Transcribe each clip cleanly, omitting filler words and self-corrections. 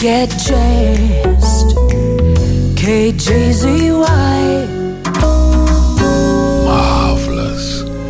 get chased. KGZY. Marvelous.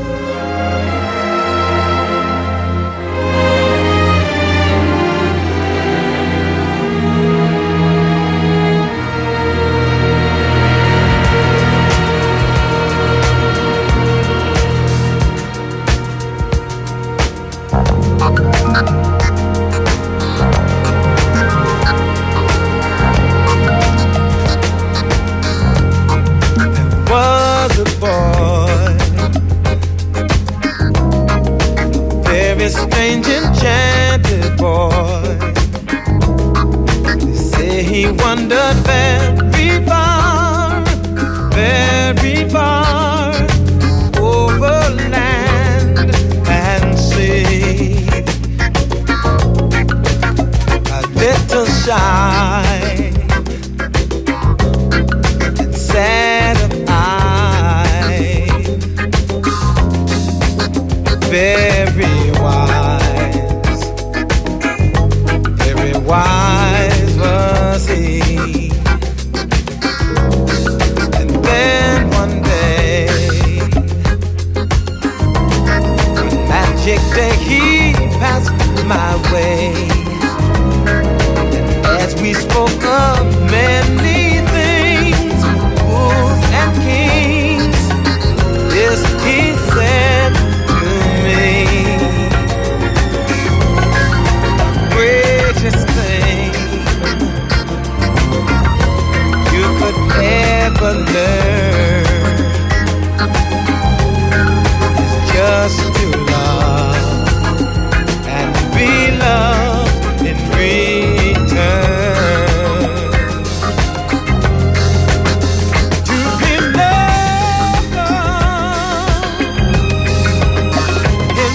Was a boy, very strange, enchanted boy. They say he wandered very far over land and sea. A little shy and sad of eye, very wise was he. And then one day, one magic day, he passed my way. And as we spoke of many things, fools and kings, this he said to me: greatest thing you could ever learn is just to love and be loved in return. To be loved in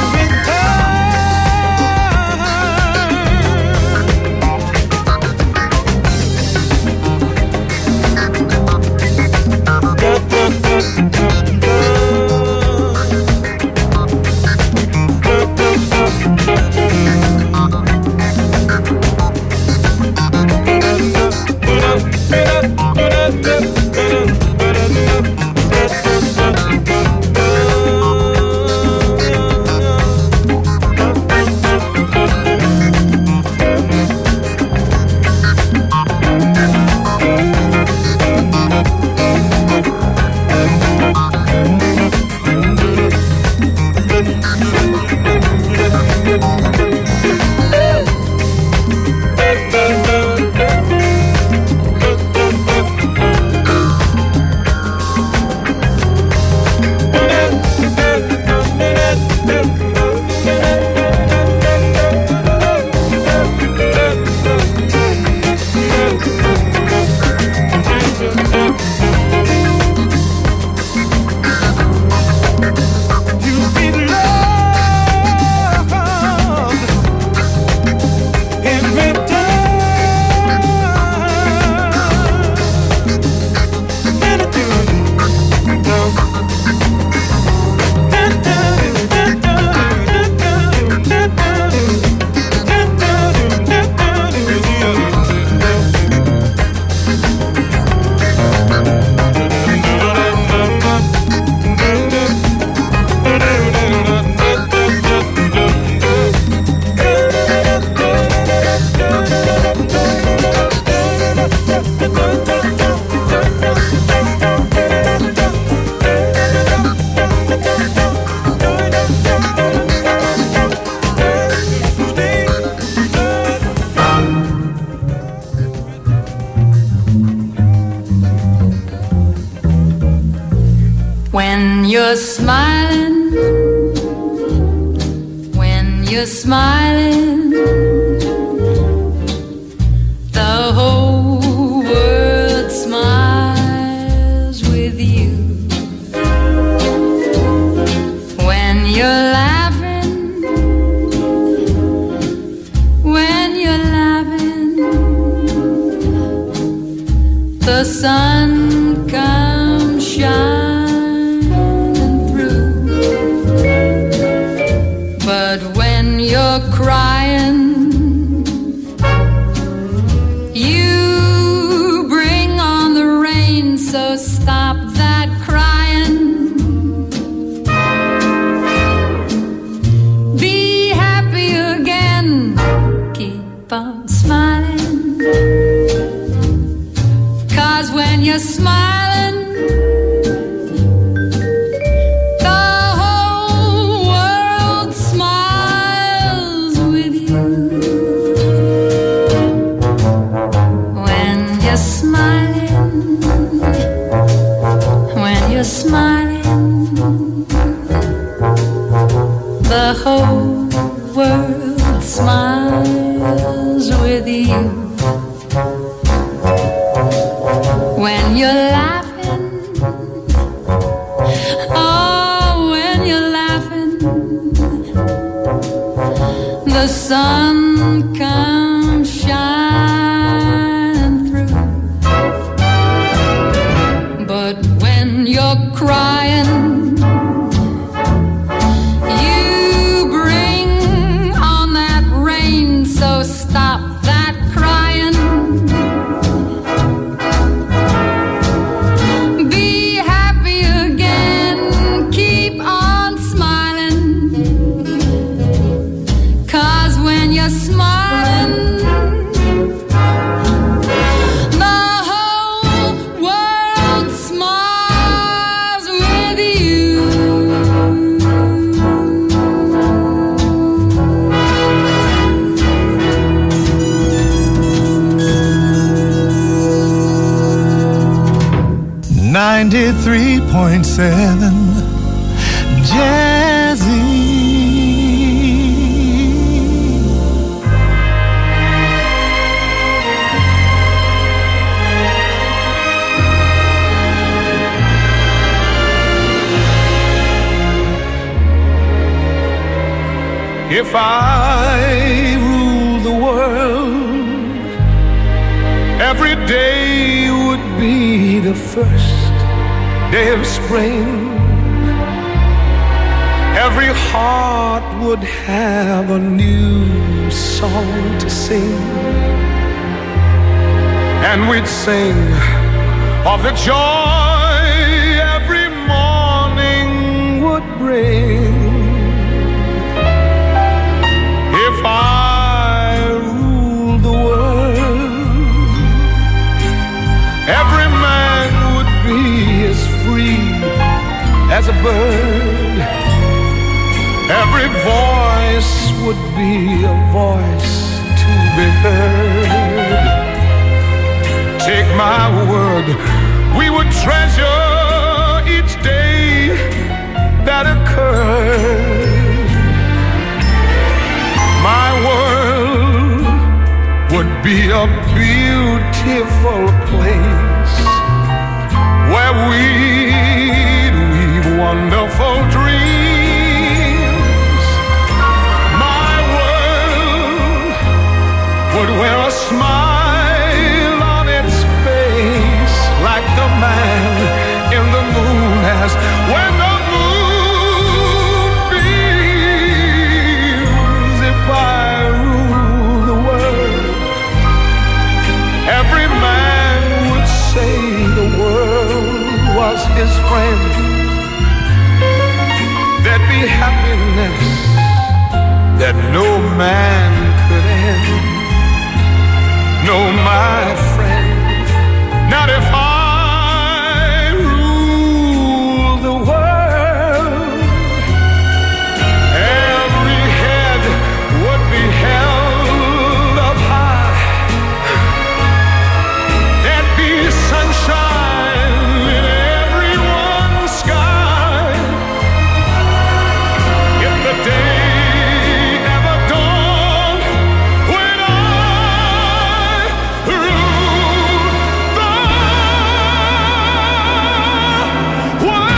When you're smiling, when you're smiling, the whole world smiles with you. When you're laughing, when you're laughing, the sun comes shining. But when you're crying, you're smiling, the whole world smiles with you. When you're smiling, when you're smiling, the whole world smiles with you. When you're laughing, oh, when you're laughing, the sun comes shining through. But when you're crying, so stop that crying. Be happy again, keep on smiling. 'Cause when you're smiling, the whole world smiles with you. 93.7 Jazzy. If I rule the world, every day would be the first day of spring. Every heart would have a new song to sing, and we'd sing of the joy every morning would bring. If I rule the world, every man would be as free as a bird. Every voice would be a voice to be heard. Take my word, we would treasure each day that occurred. My world would be a beautiful place where we'd weave wonderful dreams. My world would wear a smile on its face like the man in the moon has when the moon beams. If I rule the world, every man would say the world was his friend. There'd be happiness that no man could end. No, my friend, not if I rule the world. Every head would be held up high. There'd be sunshine in everyone's sky. If the day ever dawned when I rule the world.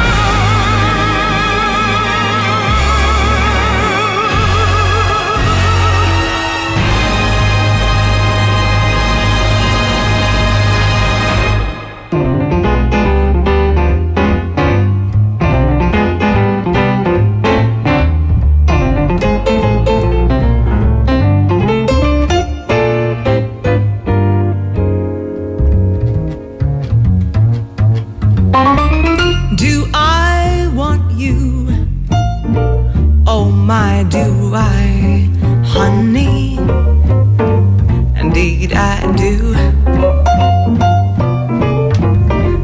Do I want you? Oh my, do I, honey? Indeed I do.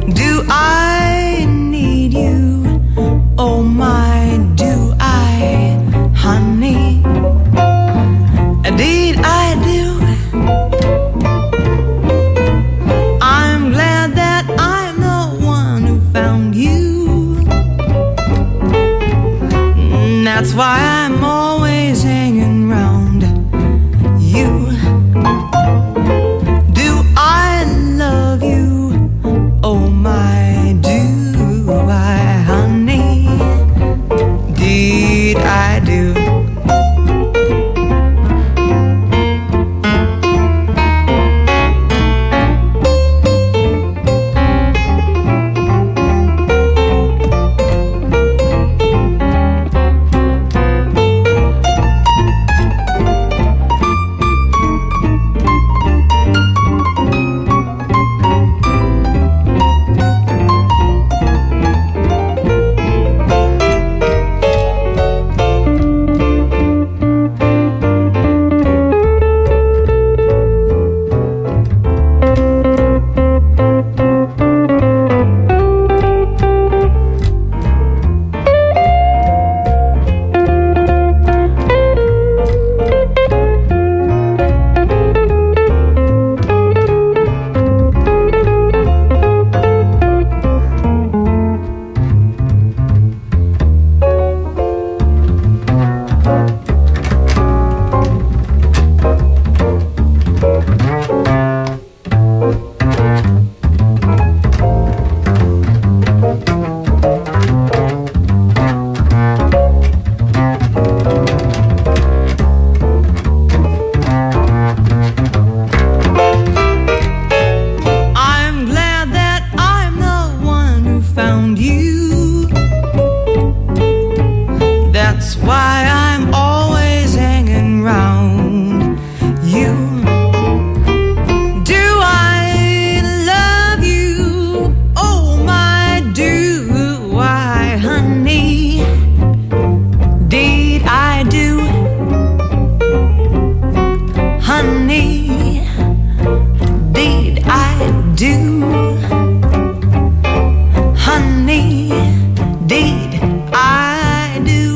do, honey, deed I do.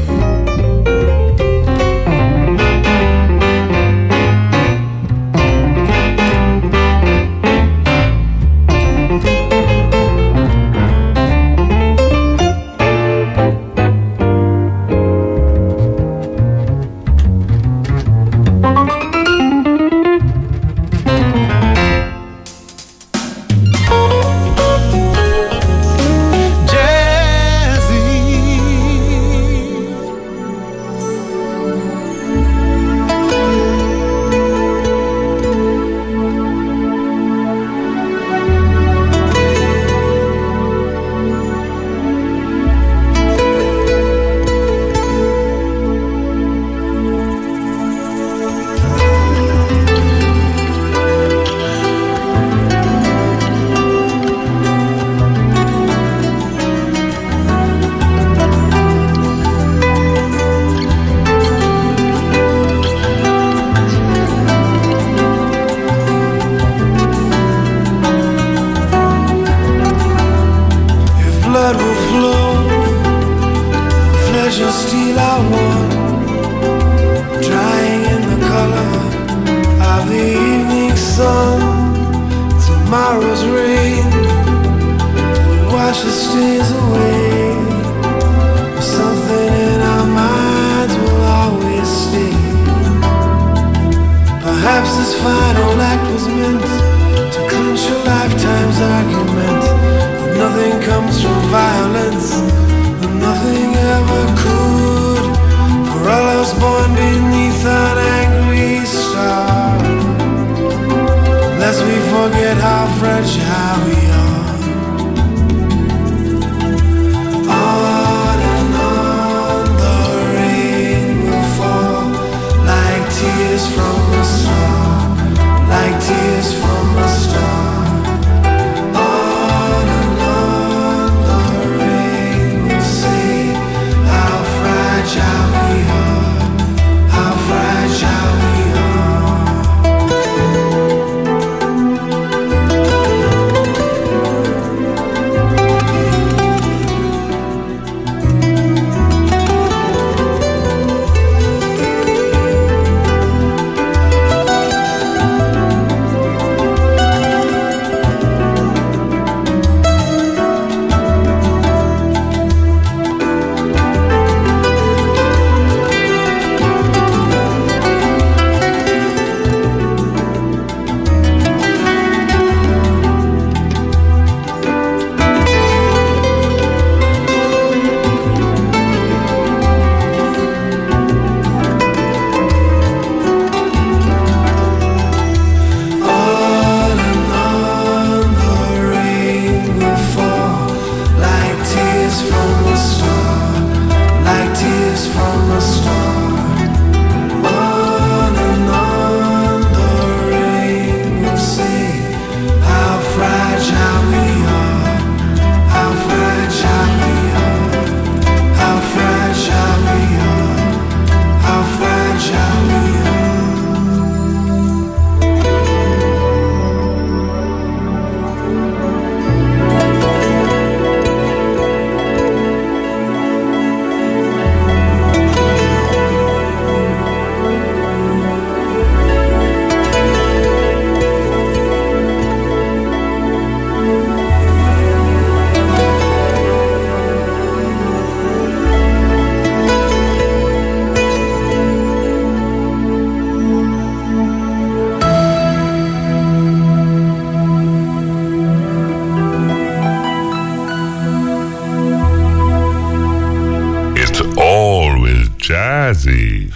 Jazzy,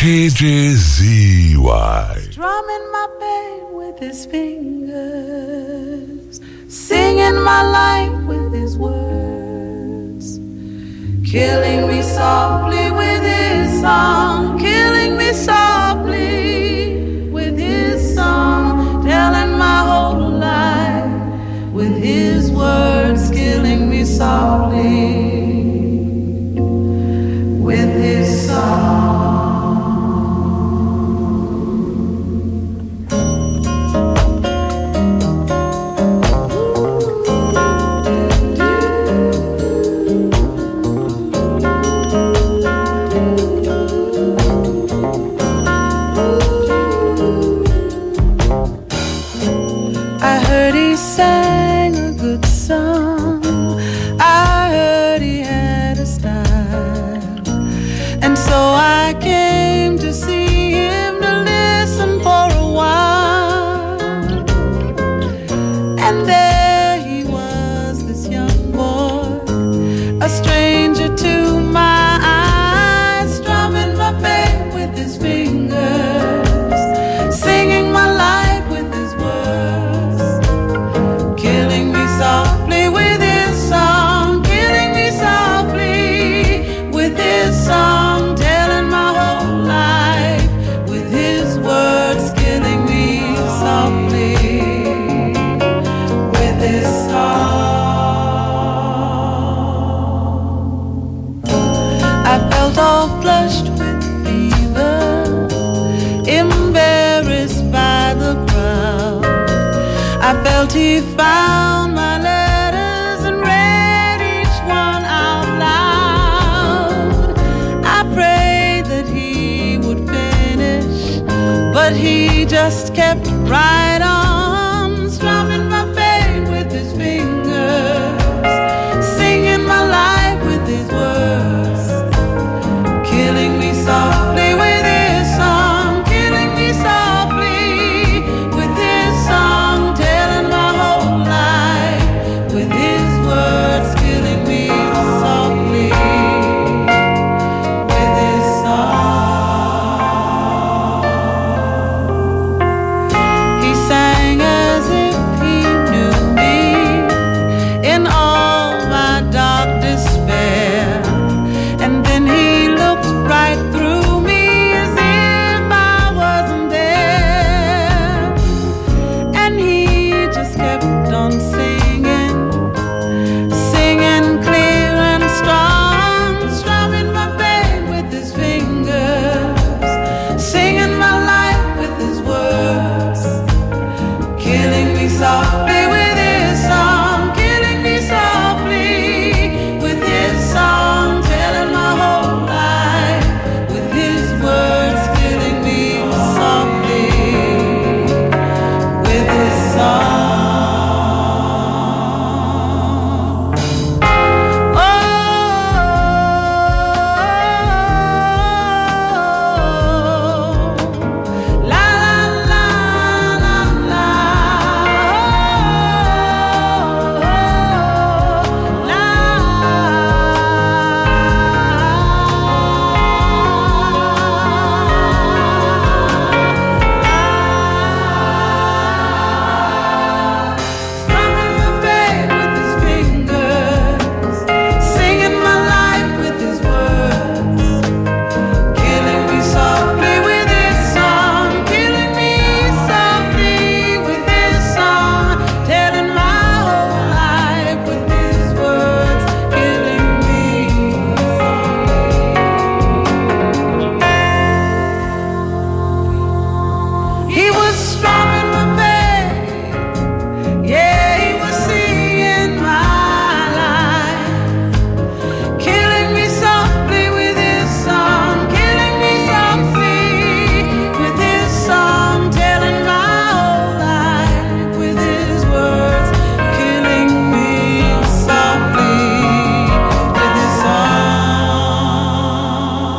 KJZY. Strumming my pain with his fingers, singing my life with his words, killing me softly with his song, killing me softly with his song, telling my whole life with his words, killing me softly with his song. he sang a good song. I heard he had a style, and so I came to see him to listen for a while. And there he was, this young boy, a stranger to my eyes, strumming my pain with his fingers, singing my life with his words, killing me softly with his song, killing me softly with his song, telling my whole life with his words, killing me softly with his song. I felt all flushed with fever, embarrassed by the crowd. I felt he found my letters and read each one out loud. I prayed that he would finish, but he just kept right on, strumming my pain with his fingers, singing my life with his words, killing me softly with his song, killing me softly with his song, telling my whole life with his words, killing me softly with his song. He sang as if he knew me in all my dark despair, and then he looked right through me as if I wasn't there, and he just kept on singing, singing clear and strong, strumming my pain with his fingers, singing my life with his words, killing me softly with his song, killing me softly with his song, telling my whole life with his words, killing me softly with his song. Oh, la la la la la, strumming my pain with his fingers, singing my life with his words, killing me softly with his song, killing me softly with his song, telling my whole life with his words, killing me softly. He was strumming my pain, yeah, he was singing my life, killing me softly with his song, killing me softly with his song, telling my whole life with his words, killing me softly with his song.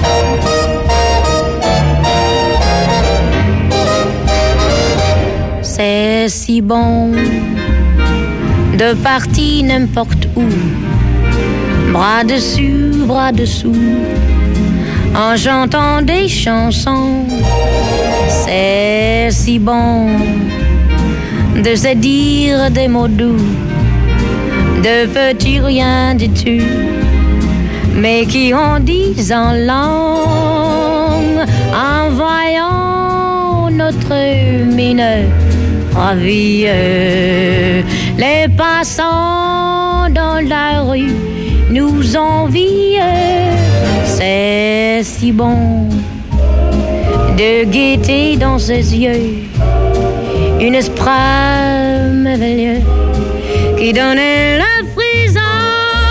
C'est si bon de partir n'importe où, bras dessus, bras dessous, en chantant des chansons. C'est si bon de se dire des mots doux, de petits rien du tout, mais qui en disent en langue, en voyant notre mine ravie. Les passants dans la rue nous envient. C'est si bon de guetter dans ses yeux une esprit merveilleux qui donne le frisson.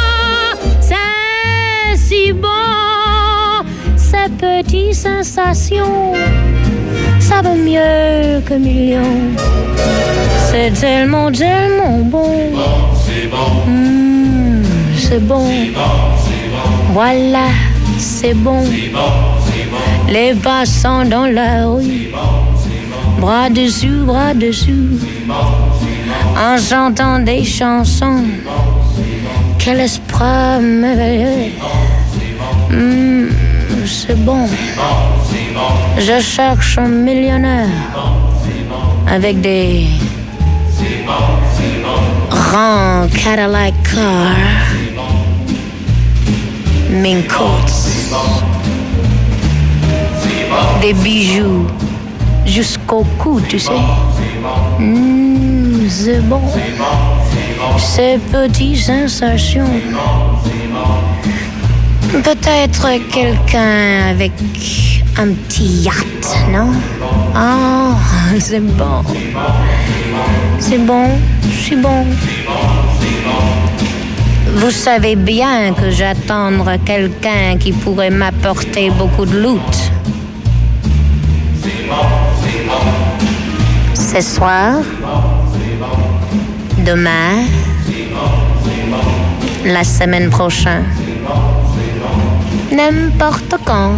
C'est si bon, ces petites sensations, ça vaut mieux que millions. C'est tellement, tellement bon. C'est bon. C'est bon. Voilà, c'est bon. Les passants dans la rue, bras dessus, en chantant des chansons. Quel esprit merveilleux. C'est bon. Je cherche un millionnaire avec des grands Cadillac cars, mink coats, des bijoux jusqu'au cou, tu sais. C'est bon. Ces petites sensations. Peut-être quelqu'un avec un petit yacht, non? Ah, c'est bon. C'est bon, c'est bon. Vous savez bien que j'attends quelqu'un qui pourrait m'apporter beaucoup de loot. Ce soir, demain, la semaine prochaine, n'importe quand.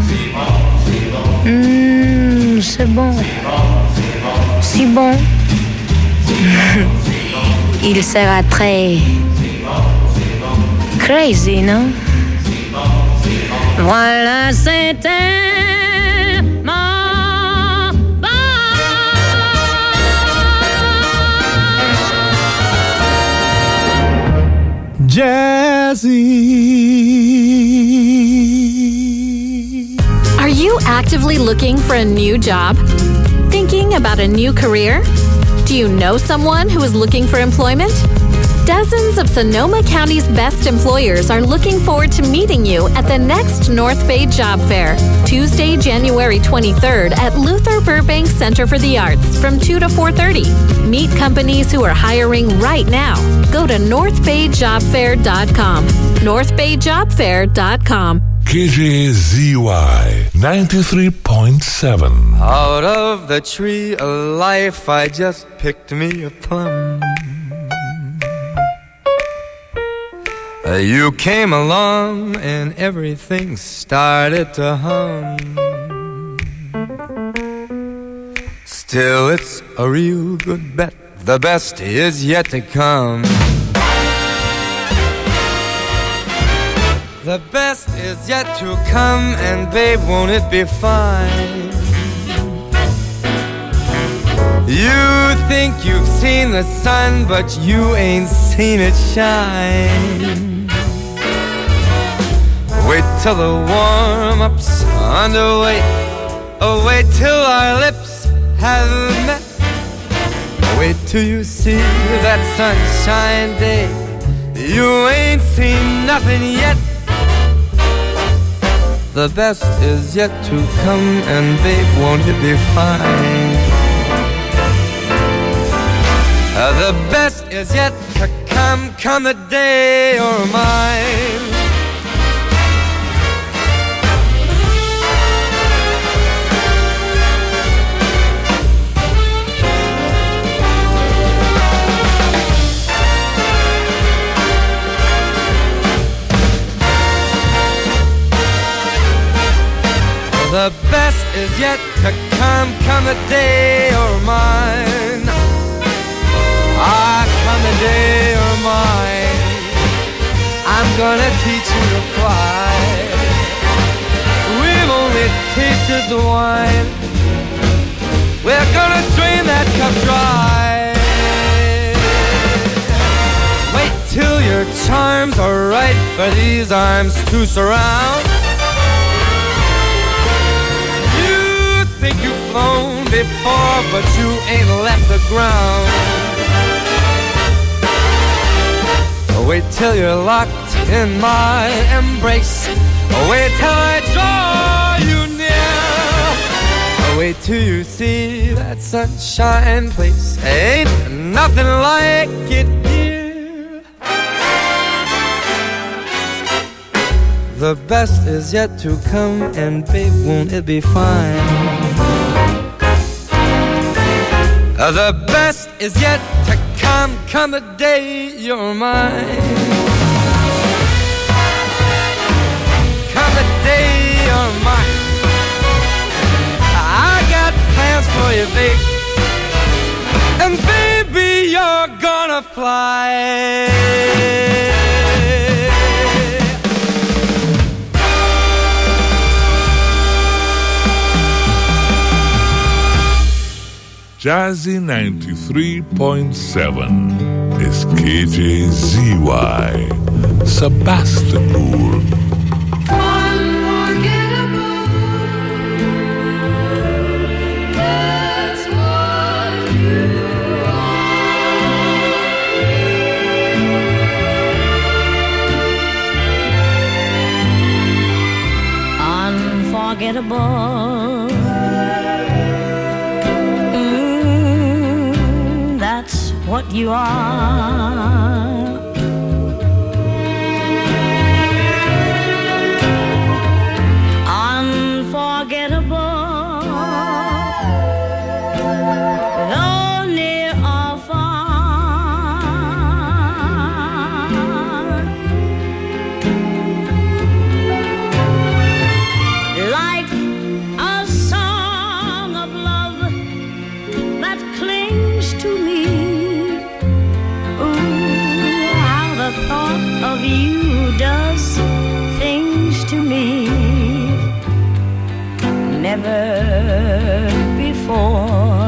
C'est bon. Si bon. Il sera très crazy, non? Voilà, c'est tellement bon. Jazzy. Are you actively looking for a new job? Thinking about a new career? Do you know someone who is looking for employment? Dozens of Sonoma County's best employers are looking forward to meeting you at the next North Bay Job Fair, Tuesday, January 23rd at Luther Burbank Center for the Arts from 2 to 4:30. Meet companies who are hiring right now. Go to northbayjobfair.com. northbayjobfair.com. KJZY 93.7. Out of the tree of life I just picked me a plum. You came along and everything started to hum. Still it's a real good bet, the best is yet to come. The best is yet to come, and babe, won't it be fine? You think you've seen the sun, but you ain't seen it shine. Wait till the warm-up's underway. Oh, wait till our lips have met. Wait till you see that sunshine day. You ain't seen nothing yet. The best is yet to come, and babe, won't it be fine? The best is yet to come, come the day you're mine. The best is yet to come, come the day you're mine. Ah, come the day you're mine. I'm gonna teach you to fly. We've only tasted the wine. We're gonna drain that cup dry. Wait till your charms are right for these arms to surround. Think you've flown before, but you ain't left the ground. Wait till you're locked in my embrace. Wait till I draw you near. Wait till you see that sunshine place. Ain't nothing like it here. The best is yet to come, and babe, won't it be fine? The best is yet to come, come the day you're mine. Come the day you're mine. I got plans for you, babe. And baby, you're gonna fly. Jazzy 93.7 is KJZY, Sebastopol. Unforgettable. That's what you are. Unforgettable. Though near or far. Like a song of love that clings to me. Ooh, how the thought of you does things to me. Never before